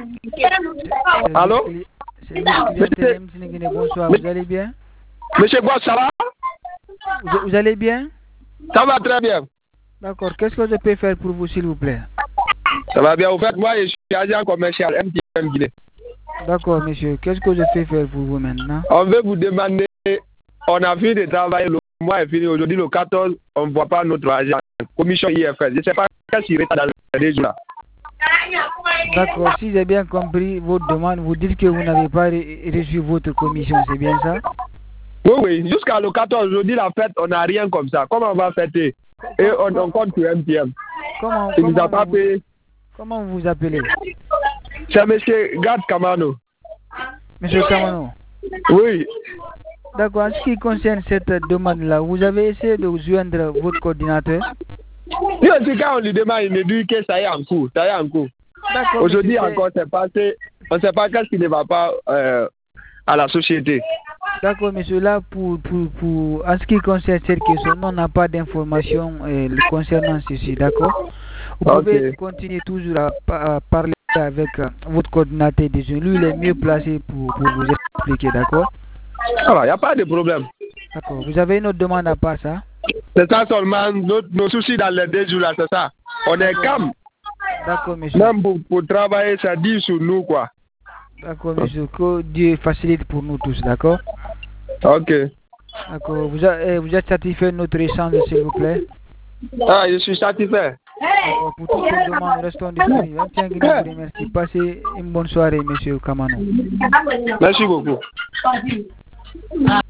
Allô? Bonsoir, vous allez bien? Monsieur Boss, ça va? Vous allez bien? Ça va très bien. D'accord, qu'est-ce que je peux faire pour vous, s'il vous plaît? Ça va bien. Au fait, moi, je suis agent commercial MTM Guinée. D'accord, monsieur. Qu'est-ce que je peux faire pour vous maintenant? On veut vous demander, on a fini de travailler, le mois est fini. Aujourd'hui, le 14, on ne voit pas notre agent. Commission IFS. Je ne sais pas qu'est-ce qui est dans les jours là. D'accord, si j'ai bien compris votre demande, vous dites que vous n'avez pas reçu votre commission, c'est bien ça? Oui, jusqu'à le 14, aujourd'hui, la fête, on n'a rien comme ça. Comment on va fêter? Et on compte sur MTM. Il nous a pas payé. Comment vous vous appelez? C'est monsieur Gad Kamano. Monsieur Kamano? Oui. D'accord, en ce qui concerne cette demande-là, vous avez essayé de joindre votre coordinateur? Oui, quand on lui demande, il me dit que ça y est en cours. Ça y est en cours. Aujourd'hui encore, c'est passé. On ne sait pas qu'est-ce qui ne va pas à la société. D'accord, monsieur, là, en ce qui concerne cette question, on n'a pas d'informations concernant ceci, d'accord? Vous pouvez continuer toujours à parler avec votre coordinateur des jeunes. Lui, il est mieux placé pour vous expliquer, d'accord? Il n'y a pas de problème. D'accord. Vous avez une autre demande à part ça? C'est ça seulement, nos soucis dans les 2 jours là, c'est ça. On est calme. D'accord, monsieur. Même pour travailler, ça dit sur nous, quoi. D'accord, monsieur. Que Dieu facilite pour nous tous, d'accord? Ok. D'accord. Vous êtes satisfait de notre échange, s'il vous plaît? Ah, je suis satisfait. D'accord. Pour toutes les demandes, restons disponibles. Merci. Passez une bonne soirée, monsieur Kamano. Merci beaucoup.